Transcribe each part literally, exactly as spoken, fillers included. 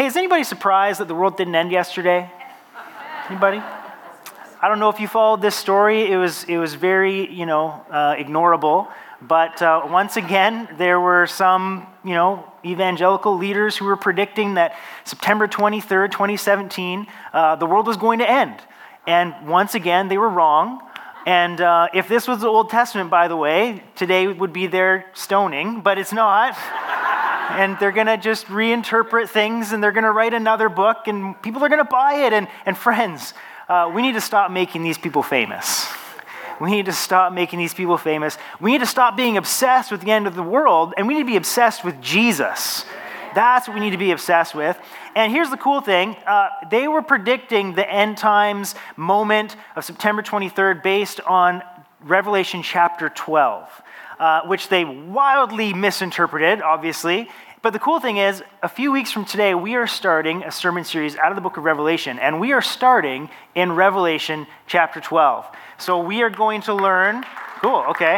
Hey, is anybody surprised that the world didn't end yesterday? Anybody? I don't know if you followed this story. It was it was very, you know, uh, ignorable. But uh, once again, there were some, you know, evangelical leaders who were predicting that September twenty-third, twenty seventeen, uh, the world was going to end. And once again, they were wrong. And uh, if this was the Old Testament, by the way, today would be their stoning, but it's not. And they're going to just reinterpret things, and they're going to write another book, and people are going to buy it. And, and friends, uh, we need to stop making these people famous. We need to stop making these people famous. We need to stop being obsessed with the end of the world, and we need to be obsessed with Jesus. That's what we need to be obsessed with. And here's the cool thing. Uh, they were predicting the end times moment of September twenty-third based on Revelation chapter twelve. Uh, which they wildly misinterpreted, obviously. But the cool thing is, a few weeks from today, we are starting a sermon series out of the book of Revelation, and we are starting in Revelation chapter twelve. So we are going to learn, cool, okay.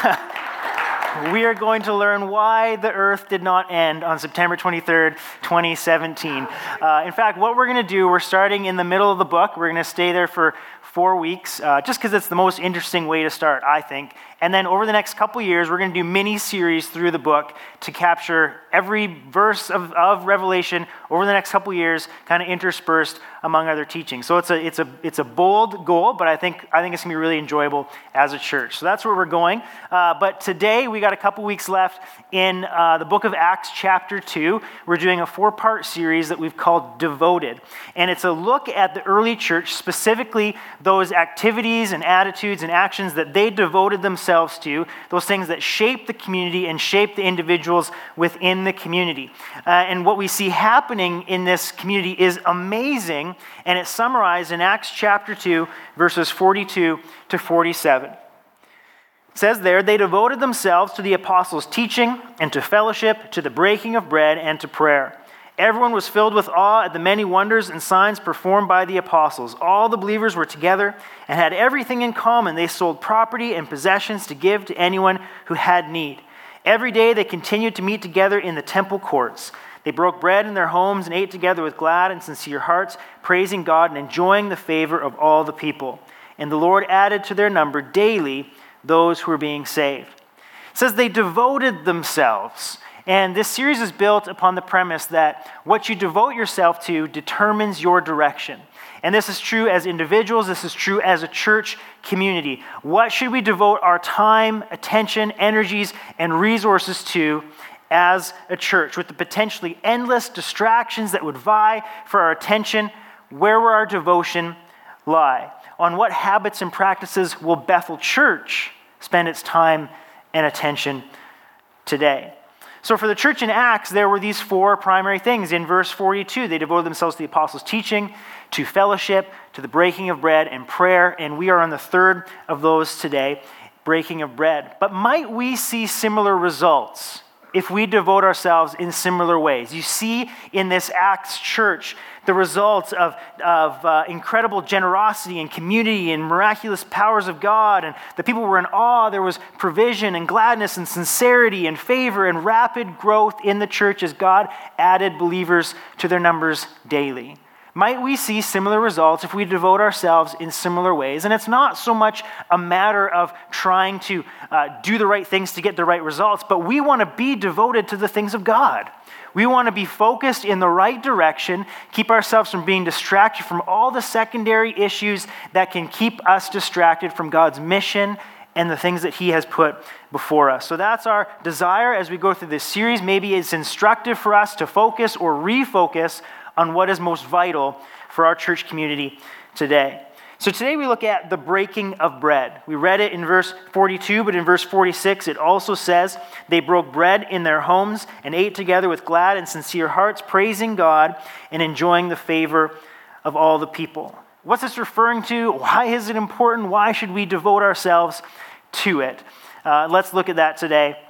We are going to learn why the earth did not end on September twenty-third, twenty seventeen. Uh, in fact, what we're going to do, we're starting in the middle of the book. We're going to stay there for four weeks, uh, just because it's the most interesting way to start, I think. And then over the next couple years, we're going to do mini-series through the book to capture every verse of, of Revelation over the next couple years, kind of interspersed among other teachings. So it's a it's a it's a bold goal, but I think I think it's gonna be really enjoyable as a church. So that's where we're going. Uh, but today we got a couple weeks left in uh, the book of Acts, chapter two. We're doing a four-part series that we've called Devoted, and it's a look at the early church, specifically those activities and attitudes and actions that they devoted themselves to, those things that shape the community and shape the individuals within the community. Uh, and what we see happening in this community is amazing, and it's summarized in Acts chapter two, verses forty-two to forty-seven. It says there, they devoted themselves to the apostles' teaching and to fellowship, to the breaking of bread and to prayer. Everyone was filled with awe at the many wonders and signs performed by the apostles. All the believers were together and had everything in common. They sold property and possessions to give to anyone who had need. Every day they continued to meet together in the temple courts. They broke bread in their homes and ate together with glad and sincere hearts, praising God and enjoying the favor of all the people. And the Lord added to their number daily those who were being saved. It says they devoted themselves. And this series is built upon the premise that what you devote yourself to determines your direction. And this is true as individuals, this is true as a church community. What should we devote our time, attention, energies, and resources to as a church? With the potentially endless distractions that would vie for our attention, where will our devotion lie? On what habits and practices will Bethel Church spend its time and attention today? So for the church in Acts, there were these four primary things. In verse forty-two, they devoted themselves to the apostles' teaching, to fellowship, to the breaking of bread, and prayer. And we are on the third of those today, breaking of bread. But might we see similar results if we devote ourselves in similar ways? You see in this Acts church the results of, of uh, incredible generosity and community and miraculous powers of God, and the people were in awe. There was provision and gladness and sincerity and favor and rapid growth in the church as God added believers to their numbers daily. Might we see similar results if we devote ourselves in similar ways? And it's not so much a matter of trying to uh, do the right things to get the right results, but we want to be devoted to the things of God. We want to be focused in the right direction, keep ourselves from being distracted from all the secondary issues that can keep us distracted from God's mission and the things that he has put before us. So that's our desire as we go through this series. Maybe it's instructive for us to focus or refocus on what is most vital for our church community today. So today we look at the breaking of bread. We read it in verse forty-two, but in verse forty-six it also says, they broke bread in their homes and ate together with glad and sincere hearts, praising God and enjoying the favor of all the people. What's this referring to? Why is it important? Why should we devote ourselves to it? Uh, let's look at that today.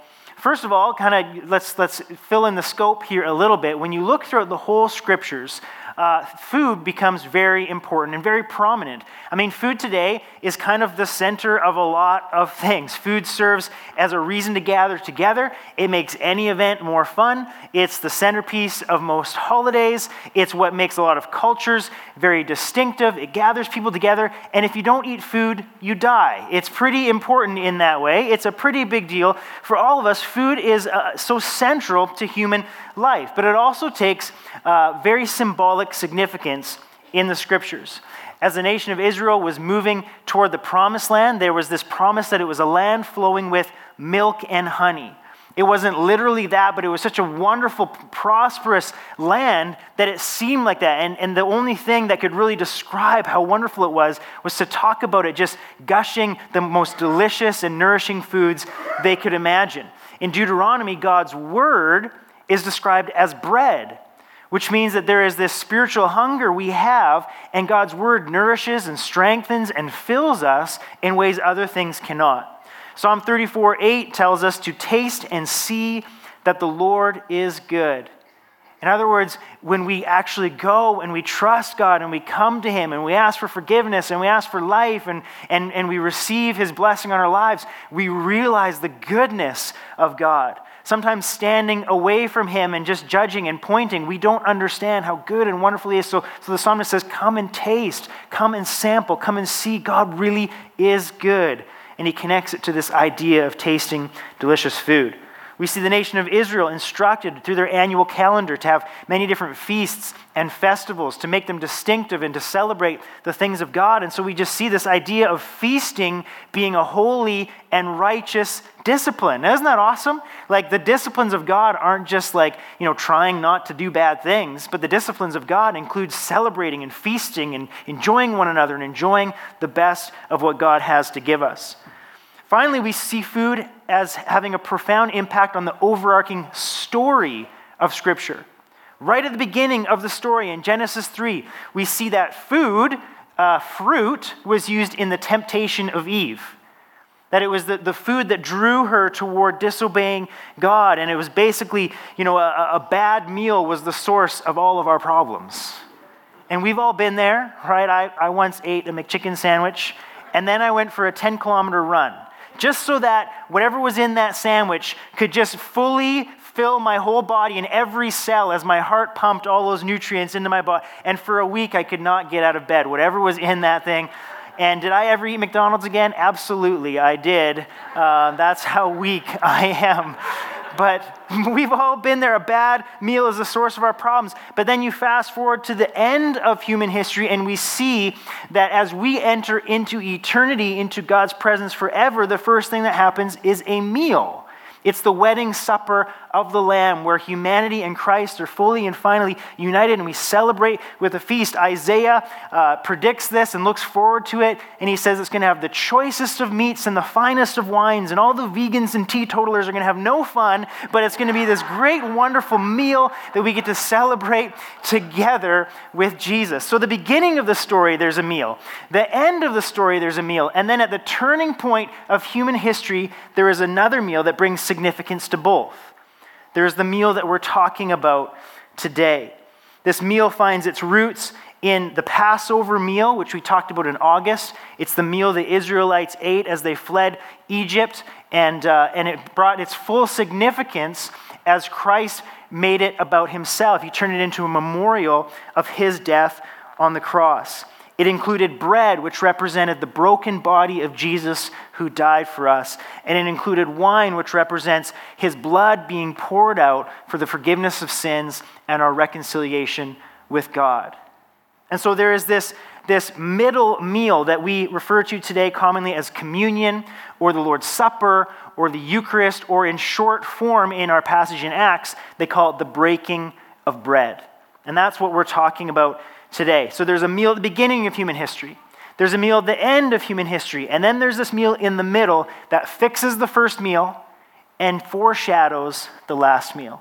First of all, kind of let's let's fill in the scope here a little bit. When you look throughout the whole scriptures, uh, food becomes very important and very prominent. I mean, food today is kind of the center of a lot of things. Food serves as a reason to gather together. It makes any event more fun. It's the centerpiece of most holidays. It's what makes a lot of cultures very distinctive. It gathers people together, and if you don't eat food, you die. It's pretty important in that way. It's a pretty big deal for all of us. Food is uh, so central to human life, but it also takes uh, very symbolic significance in the scriptures. As the nation of Israel was moving toward the promised land, there was this promise that it was a land flowing with milk and honey. It wasn't literally that, but it was such a wonderful, prosperous land that it seemed like that. And, and the only thing that could really describe how wonderful it was was to talk about it just gushing the most delicious and nourishing foods they could imagine. In Deuteronomy, God's word is described as bread, which means that there is this spiritual hunger we have, and God's word nourishes and strengthens and fills us in ways other things cannot. Psalm thirty-four eight tells us to taste and see that the Lord is good. In other words, when we actually go and we trust God and we come to him and we ask for forgiveness and we ask for life and, and, and we receive his blessing on our lives, we realize the goodness of God. Sometimes standing away from him and just judging and pointing, we don't understand how good and wonderful he is. So, so the psalmist says, come and taste, come and sample, come and see. God really is good. And he connects it to this idea of tasting delicious food. We see the nation of Israel instructed through their annual calendar to have many different feasts and festivals to make them distinctive and to celebrate the things of God. And so we just see this idea of feasting being a holy and righteous discipline. Now, isn't that awesome? Like, the disciplines of God aren't just like, you know, trying not to do bad things, but the disciplines of God include celebrating and feasting and enjoying one another and enjoying the best of what God has to give us. Finally, we see food as having a profound impact on the overarching story of Scripture. Right at the beginning of the story in Genesis three, we see that food, uh, fruit, was used in the temptation of Eve. That it was the, the food that drew her toward disobeying God. And it was basically, you know, a, a bad meal was the source of all of our problems. And we've all been there, right? I, I once ate a McChicken sandwich, and then I went for a ten kilometer run, just so that whatever was in that sandwich could just fully fill my whole body and every cell as my heart pumped all those nutrients into my body. And for a week, I could not get out of bed, whatever was in that thing. And did I ever eat McDonald's again? Absolutely, I did. Uh, that's how weak I am. But we've all been there. A bad meal is the source of our problems. But then you fast forward to the end of human history, and we see that as we enter into eternity, into God's presence forever, the first thing that happens is a meal. It's the wedding supper of the Lamb, where humanity and Christ are fully and finally united, and we celebrate with a feast. Isaiah uh, predicts this and looks forward to it, and he says it's going to have the choicest of meats and the finest of wines, and all the vegans and teetotalers are going to have no fun, but it's going to be this great, wonderful meal that we get to celebrate together with Jesus. So the beginning of the story, there's a meal. The end of the story, there's a meal. And then at the turning point of human history, there is another meal that brings significance to both. There's the meal that we're talking about today. This meal finds its roots in the Passover meal, which we talked about in August. It's the meal the Israelites ate as they fled Egypt, and, uh, and it brought its full significance as Christ made it about himself. He turned it into a memorial of his death on the cross. It included bread, which represented the broken body of Jesus who died for us. And it included wine, which represents his blood being poured out for the forgiveness of sins and our reconciliation with God. And so there is this, this middle meal that we refer to today commonly as communion, or the Lord's Supper, or the Eucharist, or in short form in our passage in Acts, they call it the breaking of bread. And that's what we're talking about today. So there's a meal at the beginning of human history. There's a meal at the end of human history. And then there's this meal in the middle that fixes the first meal and foreshadows the last meal.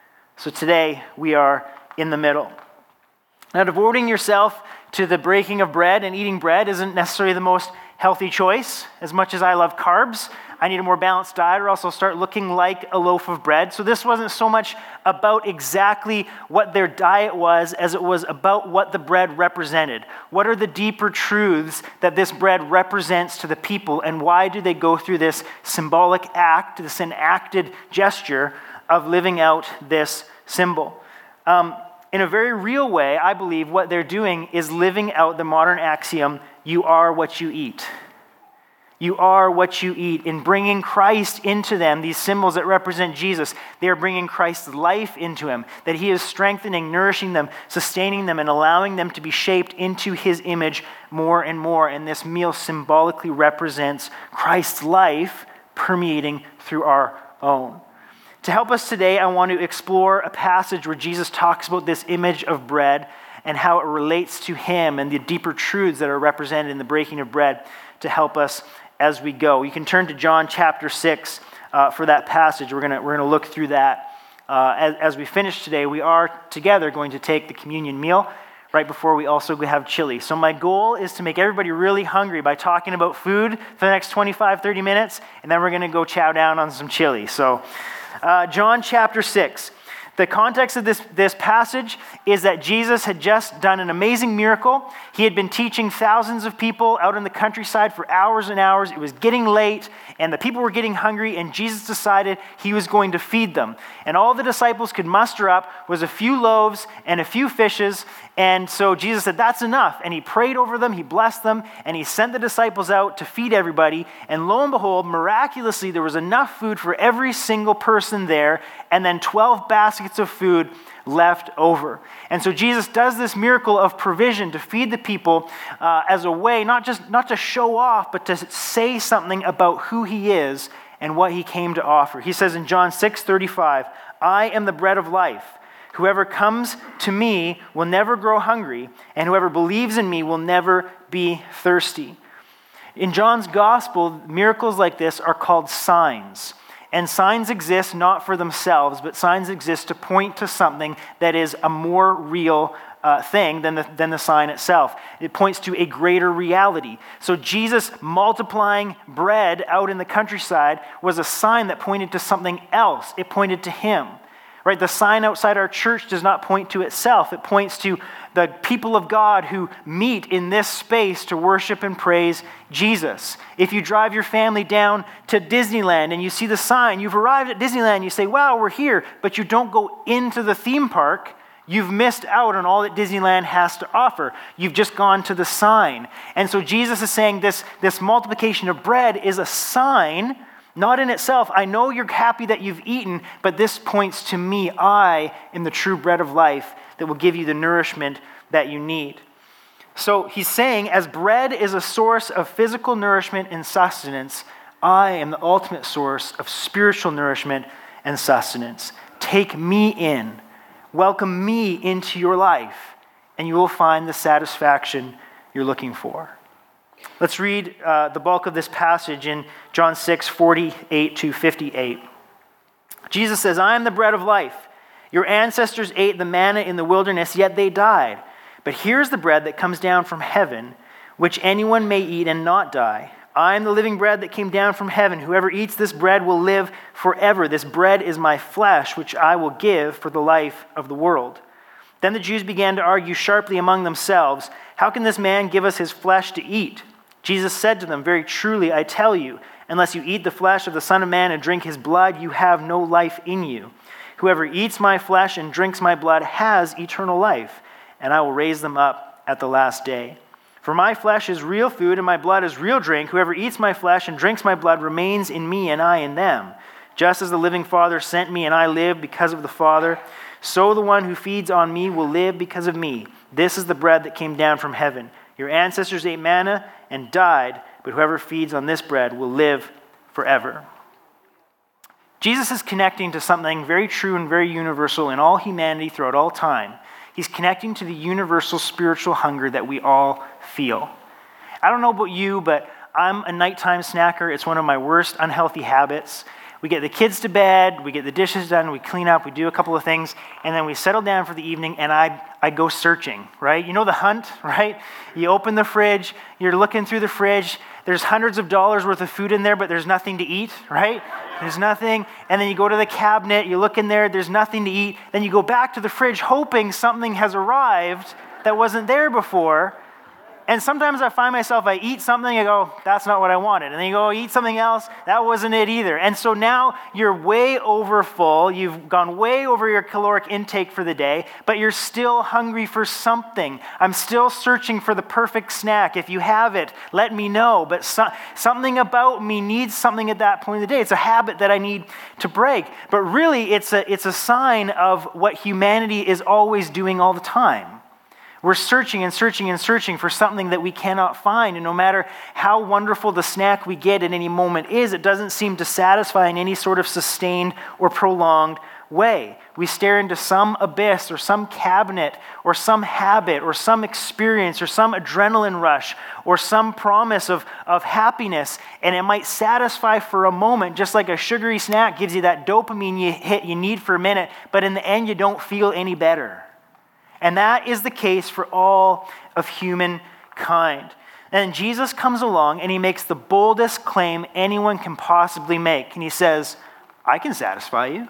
So today we are in the middle. Now, devoting yourself to the breaking of bread and eating bread isn't necessarily the most healthy choice. As much as I love carbs, I need a more balanced diet or else I'll start looking like a loaf of bread. So this wasn't so much about exactly what their diet was as it was about what the bread represented. What are the deeper truths that this bread represents to the people, and why do they go through this symbolic act, this enacted gesture of living out this symbol? Um, in a very real way, I believe what they're doing is living out the modern axiom, you are what you eat. You are what you eat. In bringing Christ into them, these symbols that represent Jesus, they are bringing Christ's life into him, that he is strengthening, nourishing them, sustaining them, and allowing them to be shaped into his image more and more. And this meal symbolically represents Christ's life permeating through our own. To help us today, I want to explore a passage where Jesus talks about this image of bread and how it relates to him and the deeper truths that are represented in the breaking of bread to help us as we go. You can turn to John chapter six uh, for that passage. We're going we're gonna look through that. Uh, as, as we finish today, we are together going to take the communion meal right before we also have chili. So my goal is to make everybody really hungry by talking about food for the next twenty-five, thirty minutes, and then we're going to go chow down on some chili. So uh, John chapter six. The context of this, this passage is that Jesus had just done an amazing miracle. He had been teaching thousands of people out in the countryside for hours and hours. It was getting late, and the people were getting hungry, and Jesus decided he was going to feed them. And all the disciples could muster up was a few loaves and a few fishes, and so Jesus said, that's enough. And he prayed over them, he blessed them, and he sent the disciples out to feed everybody. And lo and behold, miraculously, there was enough food for every single person there, and then twelve baskets of food left over. And so Jesus does this miracle of provision to feed the people uh, as a way, not just not to show off, but to say something about who he is and what he came to offer. He says in John six thirty-five, I am the bread of life. Whoever comes to me will never grow hungry, and whoever believes in me will never be thirsty. In John's gospel, miracles like this are called signs. And signs exist not for themselves, but signs exist to point to something that is a more real uh, thing than the, than the sign itself. It points to a greater reality. So Jesus multiplying bread out in the countryside was a sign that pointed to something else. It pointed to him. Right? The sign outside our church does not point to itself. It points to the people of God who meet in this space to worship and praise Jesus. If you drive your family down to Disneyland and you see the sign, you've arrived at Disneyland, you say, wow, we're here, but you don't go into the theme park, you've missed out on all that Disneyland has to offer. You've just gone to the sign. And so Jesus is saying this, this multiplication of bread is a sign, not in itself. I know you're happy that you've eaten, but this points to me. I am the true bread of life that will give you the nourishment that you need. So he's saying, as bread is a source of physical nourishment and sustenance, I am the ultimate source of spiritual nourishment and sustenance. Take me in. Welcome me into your life, and you will find the satisfaction you're looking for. Let's read uh, the bulk of this passage in John six, forty-eight to fifty-eight. Jesus says, I am the bread of life. Your ancestors ate the manna in the wilderness, yet they died. But here's the bread that comes down from heaven, which anyone may eat and not die. I am the living bread that came down from heaven. Whoever eats this bread will live forever. This bread is my flesh, which I will give for the life of the world. Then the Jews began to argue sharply among themselves, how can this man give us his flesh to eat? Jesus said to them, very truly, I tell you, unless you eat the flesh of the Son of Man and drink his blood, you have no life in you. Whoever eats my flesh and drinks my blood has eternal life, and I will raise them up at the last day. For my flesh is real food and my blood is real drink. Whoever eats my flesh and drinks my blood remains in me and I in them. Just as the living Father sent me and I live because of the Father, so the one who feeds on me will live because of me. This is the bread that came down from heaven. Your ancestors ate manna and died, but whoever feeds on this bread will live forever. Jesus is connecting to something very true and very universal in all humanity throughout all time. He's connecting to the universal spiritual hunger that we all feel. I don't know about you, but I'm a nighttime snacker. It's one of my worst unhealthy habits. We get the kids to bed, we get the dishes done, we clean up, we do a couple of things, and then we settle down for the evening, and I, I go searching, right? You know the hunt, right? You open the fridge, you're looking through the fridge, there's hundreds of dollars worth of food in there, but there's nothing to eat, right? There's nothing. And then you go to the cabinet, you look in there, there's nothing to eat. Then you go back to the fridge hoping something has arrived that wasn't there before. And sometimes I find myself, I eat something, I go, that's not what I wanted. And then you go eat something else, that wasn't it either. And so now you're way over full, you've gone way over your caloric intake for the day, but you're still hungry for something. I'm still searching for the perfect snack. If you have it, let me know. But so, something about me needs something at that point of the day. It's a habit that I need to break. But really, it's a, it's a sign of what humanity is always doing all the time. We're searching and searching and searching for something that we cannot find. And no matter how wonderful the snack we get at any moment is, it doesn't seem to satisfy in any sort of sustained or prolonged way. We stare into some abyss or some cabinet or some habit or some experience or some adrenaline rush or some promise of, of happiness, and it might satisfy for a moment, just like a sugary snack gives you that dopamine you hit you need for a minute, but in the end you don't feel any better. And that is the case for all of humankind. And Jesus comes along and he makes the boldest claim anyone can possibly make. And he says, I can satisfy you.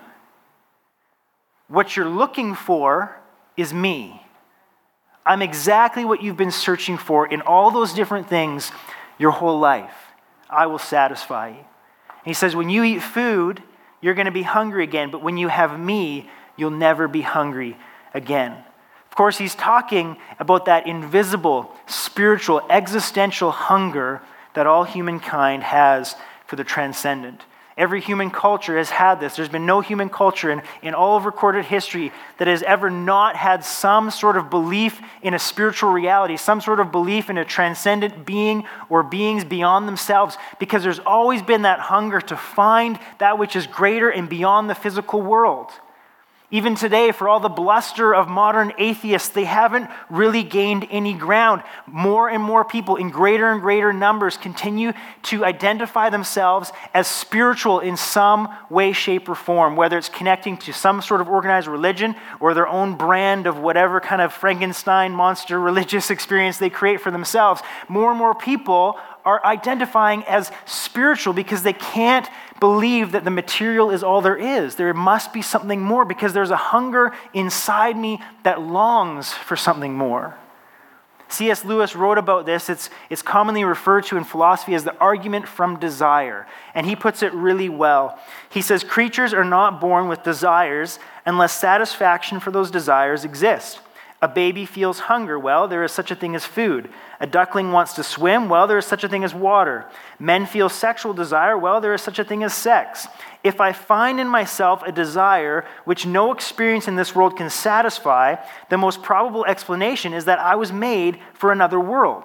What you're looking for is me. I'm exactly what you've been searching for in all those different things your whole life. I will satisfy you. And he says, when you eat food, you're going to be hungry again. But when you have me, you'll never be hungry again. Of course, he's talking about that invisible, spiritual, existential hunger that all humankind has for the transcendent. Every human culture has had this. There's been no human culture in, in all of recorded history that has ever not had some sort of belief in a spiritual reality, some sort of belief in a transcendent being or beings beyond themselves, because there's always been that hunger to find that which is greater and beyond the physical world. Even today, for all the bluster of modern atheists, they haven't really gained any ground. More and more people in greater and greater numbers continue to identify themselves as spiritual in some way, shape, or form, whether it's connecting to some sort of organized religion or their own brand of whatever kind of Frankenstein monster religious experience they create for themselves. More and more people are identifying as spiritual because they can't believe that the material is all there is. There must be something more because there's a hunger inside me that longs for something more. C S Lewis wrote about this. It's, it's commonly referred to in philosophy as the argument from desire. And he puts it really well. He says, creatures are not born with desires unless satisfaction for those desires exists. A baby feels hunger. Well, there is such a thing as food. A duckling wants to swim. Well, there is such a thing as water. Men feel sexual desire. Well, there is such a thing as sex. If I find in myself a desire which no experience in this world can satisfy, the most probable explanation is that I was made for another world.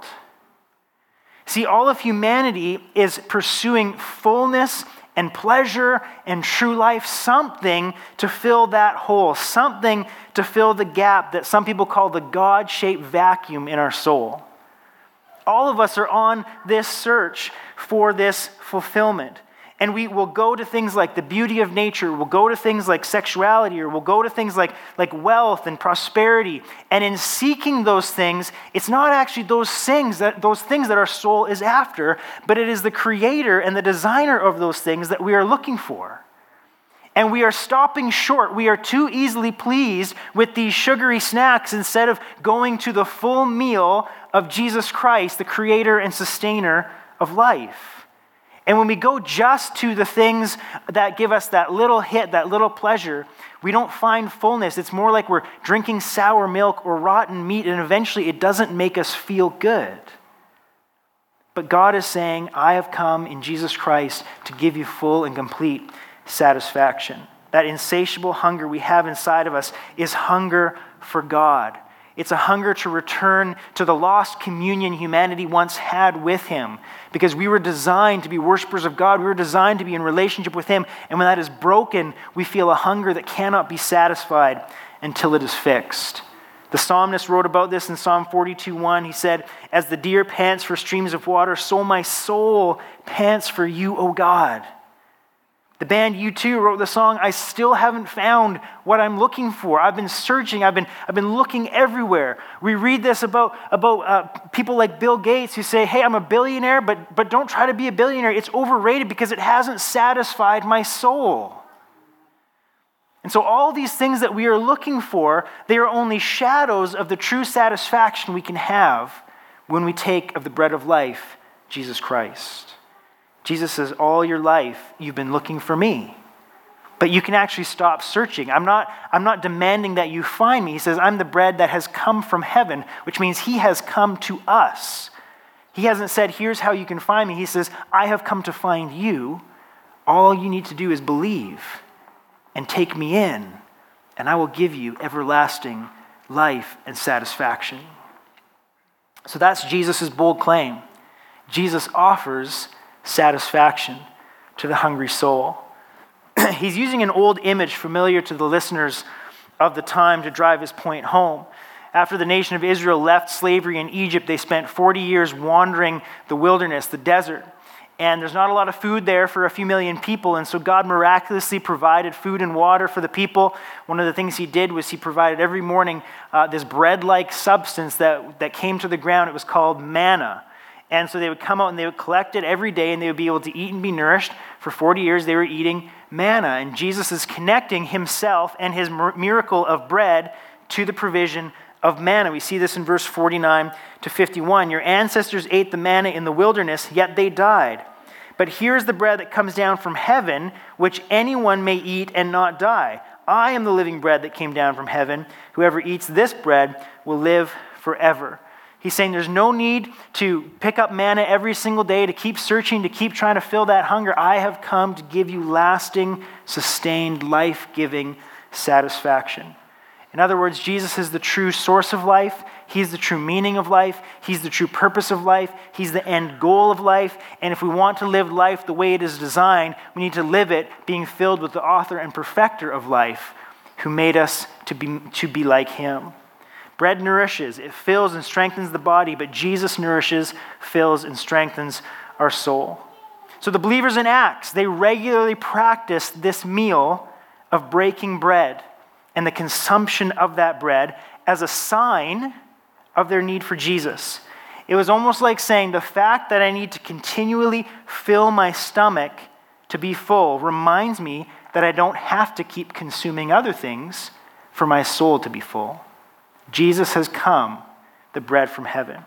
See, all of humanity is pursuing fullness and pleasure and true life, something to fill that hole, something to fill the gap that some people call the God-shaped vacuum in our soul. All of us are on this search for this fulfillment. And we will go to things like the beauty of nature, we'll go to things like sexuality, or we'll go to things like, like wealth and prosperity. And in seeking those things, it's not actually those things that those things that our soul is after, but it is the creator and the designer of those things that we are looking for. And we are stopping short. We are too easily pleased with these sugary snacks instead of going to the full meal of Jesus Christ, the creator and sustainer of life. And when we go just to the things that give us that little hit, that little pleasure, we don't find fullness. It's more like we're drinking sour milk or rotten meat, and eventually it doesn't make us feel good. But God is saying, I have come in Jesus Christ to give you full and complete satisfaction. That insatiable hunger we have inside of us is hunger for God. It's a hunger to return to the lost communion humanity once had with him, because we were designed to be worshipers of God. We were designed to be in relationship with him. And when that is broken, we feel a hunger that cannot be satisfied until it is fixed. The psalmist wrote about this in Psalm forty-two one. He said, as the deer pants for streams of water, so my soul pants for you, O God. The band U two wrote the song, I still haven't found what I'm looking for. I've been searching. I've been, I've been looking everywhere. We read this about, about uh, people like Bill Gates who say, hey, I'm a billionaire, but, but don't try to be a billionaire. It's overrated because it hasn't satisfied my soul. And so all these things that we are looking for, they are only shadows of the true satisfaction we can have when we take of the bread of life, Jesus Christ. Jesus says, all your life, you've been looking for me. But you can actually stop searching. I'm not, I'm not demanding that you find me. He says, I'm the bread that has come from heaven, which means he has come to us. He hasn't said, here's how you can find me. He says, I have come to find you. All you need to do is believe and take me in, and I will give you everlasting life and satisfaction. So that's Jesus' bold claim. Jesus offers satisfaction to the hungry soul. He's using an old image familiar to the listeners of the time to drive his point home. After the nation of Israel left slavery in Egypt, they spent forty years wandering the wilderness, the desert. And there's not a lot of food there for a few million people, and so God miraculously provided food and water for the people. One of the things he did was he provided every morning uh, this bread-like substance that, that came to the ground. It was called manna. And so they would come out and they would collect it every day, and they would be able to eat and be nourished. For forty years, they were eating manna. And Jesus is connecting himself and his miracle of bread to the provision of manna. We see this in verse forty-nine to fifty-one. Your ancestors ate the manna in the wilderness, yet they died. But here's the bread that comes down from heaven, which anyone may eat and not die. I am the living bread that came down from heaven. Whoever eats this bread will live forever. He's saying there's no need to pick up manna every single day, to keep searching, to keep trying to fill that hunger. I have come to give you lasting, sustained, life-giving satisfaction. In other words, Jesus is the true source of life. He's the true meaning of life. He's the true purpose of life. He's the end goal of life. And if we want to live life the way it is designed, we need to live it being filled with the author and perfecter of life, who made us to be, to be like him. Bread nourishes, it fills and strengthens the body, but Jesus nourishes, fills, and strengthens our soul. So the believers in Acts, they regularly practiced this meal of breaking bread and the consumption of that bread as a sign of their need for Jesus. It was almost like saying the fact that I need to continually fill my stomach to be full reminds me that I don't have to keep consuming other things for my soul to be full. Jesus has come, the bread from heaven.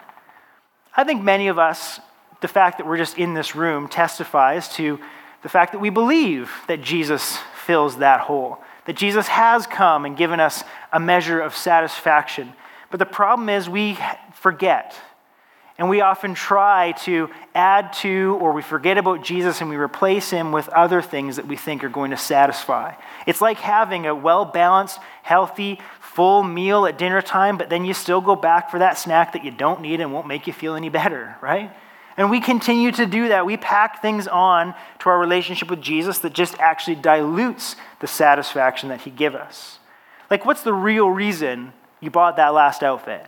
I think many of us, the fact that we're just in this room testifies to the fact that we believe that Jesus fills that hole, that Jesus has come and given us a measure of satisfaction. But the problem is we forget, and we often try to add to, or we forget about Jesus and we replace him with other things that we think are going to satisfy. It's like having a well-balanced, healthy, full meal at dinner time, but then you still go back for that snack that you don't need and won't make you feel any better, right? And we continue to do that. We pack things on to our relationship with Jesus that just actually dilutes the satisfaction that he gives us. Like, what's the real reason you bought that last outfit?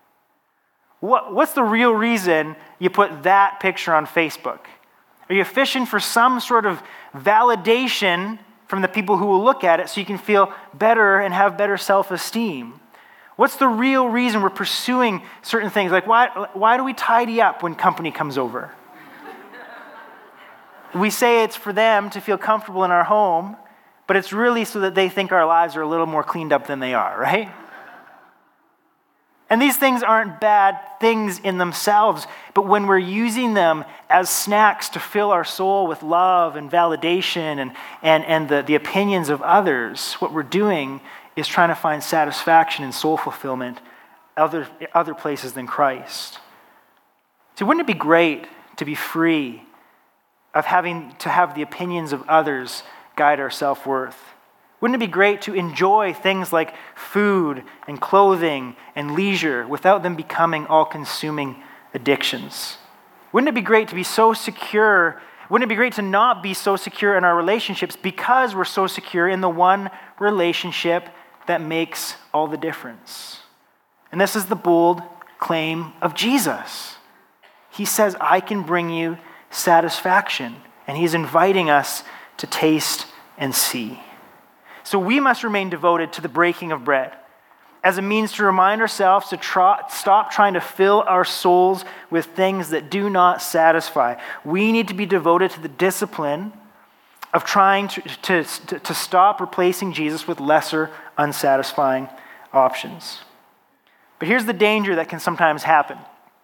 What, what's the real reason you put that picture on Facebook? Are you fishing for some sort of validation from the people who will look at it so you can feel better and have better self-esteem? What's the real reason we're pursuing certain things? Like, why, why do we tidy up when company comes over? We say it's for them to feel comfortable in our home, but it's really so that they think our lives are a little more cleaned up than they are, right? And these things aren't bad things in themselves, but when we're using them as snacks to fill our soul with love and validation and, and, and the, the opinions of others, what we're doing is trying to find satisfaction and soul fulfillment other, other places than Christ. So wouldn't it be great to be free of having to have the opinions of others guide our self-worth? Wouldn't it be great to enjoy things like food and clothing and leisure without them becoming all-consuming addictions? Wouldn't it be great to be so secure? Wouldn't it be great to not be so secure in our relationships because we're so secure in the one relationship that makes all the difference? And this is the bold claim of Jesus. He says, I can bring you satisfaction. And he's inviting us to taste and see. So we must remain devoted to the breaking of bread as a means to remind ourselves to try, stop trying to fill our souls with things that do not satisfy. We need to be devoted to the discipline of trying to, to, to stop replacing Jesus with lesser, unsatisfying options. But here's the danger that can sometimes happen.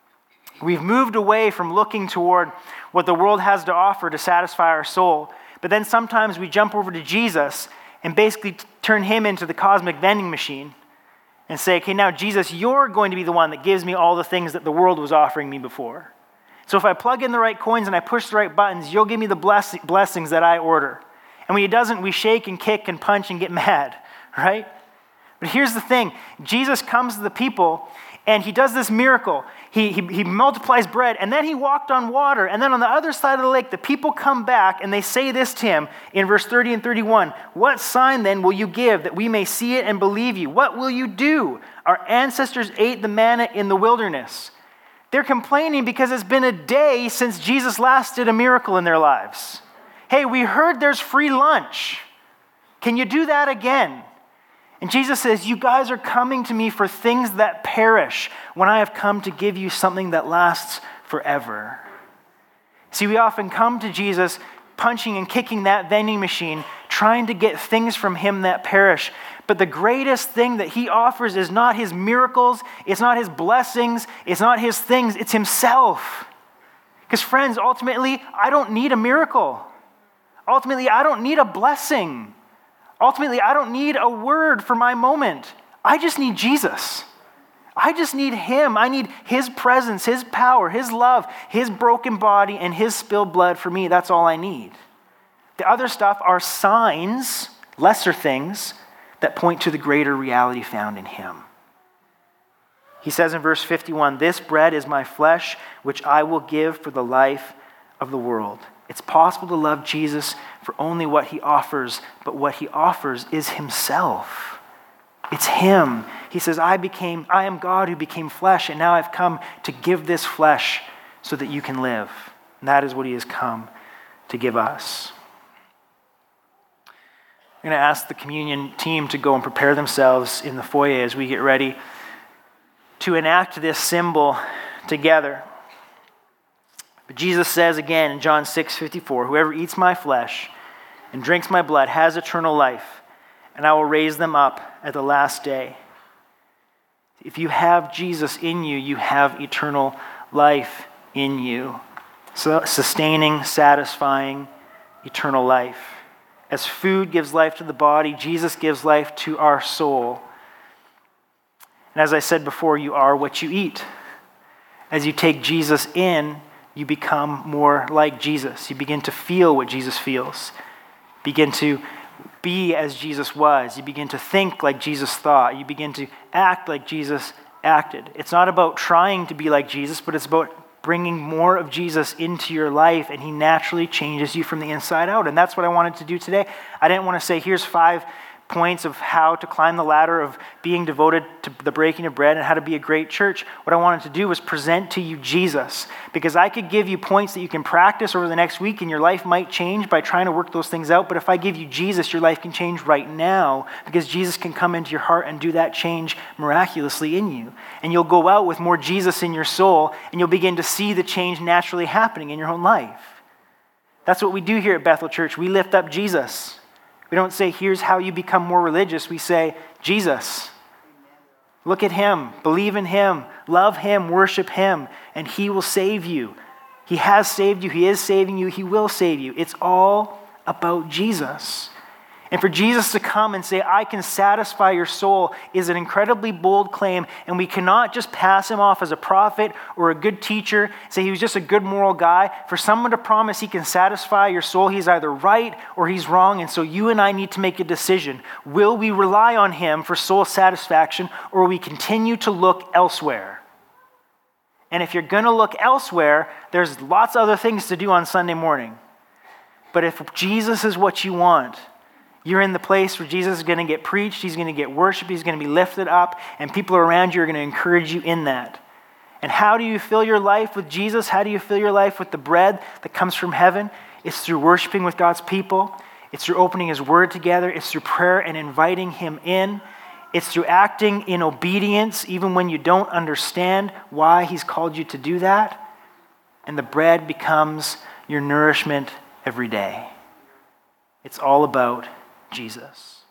We've moved away from looking toward what the world has to offer to satisfy our soul, but then sometimes we jump over to Jesus and basically turn him into the cosmic vending machine and say, okay, now Jesus, you're going to be the one that gives me all the things that the world was offering me before. So if I plug in the right coins and I push the right buttons, you'll give me the bless- blessings that I order. And when he doesn't, we shake and kick and punch and get mad, right? But here's the thing. Jesus comes to the people and he does this miracle. He, he, he multiplies bread and then he walked on water. And then on the other side of the lake, the people come back and they say this to him in verse thirty and thirty-one. What sign then will you give that we may see it and believe you? What will you do? Our ancestors ate the manna in the wilderness. They're complaining because it's been a day since Jesus last did a miracle in their lives. Hey, we heard there's free lunch. Can you do that again? And Jesus says, you guys are coming to me for things that perish when I have come to give you something that lasts forever. See, we often come to Jesus punching and kicking that vending machine, trying to get things from him that perish. But the greatest thing that he offers is not his miracles, it's not his blessings, it's not his things, it's himself. Because friends, ultimately, I don't need a miracle. Ultimately, I don't need a blessing. Ultimately, I don't need a word for my moment. I just need Jesus. I just need him. I need his presence, his power, his love, his broken body, and his spilled blood for me. That's all I need. The other stuff are signs, lesser things, that point to the greater reality found in him. He says in verse fifty-one, this bread is my flesh, which I will give for the life of the world. It's possible to love Jesus for only what he offers, but what he offers is himself. It's him. He says, I became, I am God who became flesh, and now I've come to give this flesh so that you can live. And that is what he has come to give us. I'm going to ask the communion team to go and prepare themselves in the foyer as we get ready to enact this symbol together. But Jesus says again in John six fifty-four, whoever eats my flesh and drinks my blood has eternal life, and I will raise them up at the last day. If you have Jesus in you, you have eternal life in you. So sustaining, satisfying, eternal life. As food gives life to the body, Jesus gives life to our soul. And as I said before, you are what you eat. As you take Jesus in, you become more like Jesus. You begin to feel what Jesus feels. Begin to be as Jesus was. You begin to think like Jesus thought. You begin to act like Jesus acted. It's not about trying to be like Jesus, but it's about bringing more of Jesus into your life, and he naturally changes you from the inside out. And that's what I wanted to do today. I didn't want to say, here's five points of how to climb the ladder of being devoted to the breaking of bread and how to be a great church. What I wanted to do was present to you Jesus, because I could give you points that you can practice over the next week and your life might change by trying to work those things out. But if I give you Jesus, your life can change right now, because Jesus can come into your heart and do that change miraculously in you. And you'll go out with more Jesus in your soul, and you'll begin to see the change naturally happening in your own life. That's what we do here at Bethel Church. We lift up Jesus. We don't say, here's how you become more religious. We say, Jesus. Look at him. Believe in him. Love him. Worship him. And he will save you. He has saved you. He is saving you. He will save you. It's all about Jesus. And for Jesus to come and say, I can satisfy your soul, is an incredibly bold claim. And we cannot just pass him off as a prophet or a good teacher, say he was just a good moral guy. For someone to promise he can satisfy your soul, he's either right or he's wrong. And so you and I need to make a decision. Will we rely on him for soul satisfaction, or will we continue to look elsewhere? And if you're going to look elsewhere, there's lots of other things to do on Sunday morning. But if Jesus is what you want, you're in the place where Jesus is going to get preached, he's going to get worshiped, he's going to be lifted up, and people around you are going to encourage you in that. And how do you fill your life with Jesus? How do you fill your life with the bread that comes from heaven? It's through worshiping with God's people. It's through opening his word together. It's through prayer and inviting him in. It's through acting in obedience, even when you don't understand why he's called you to do that. And the bread becomes your nourishment every day. It's all about Jesus.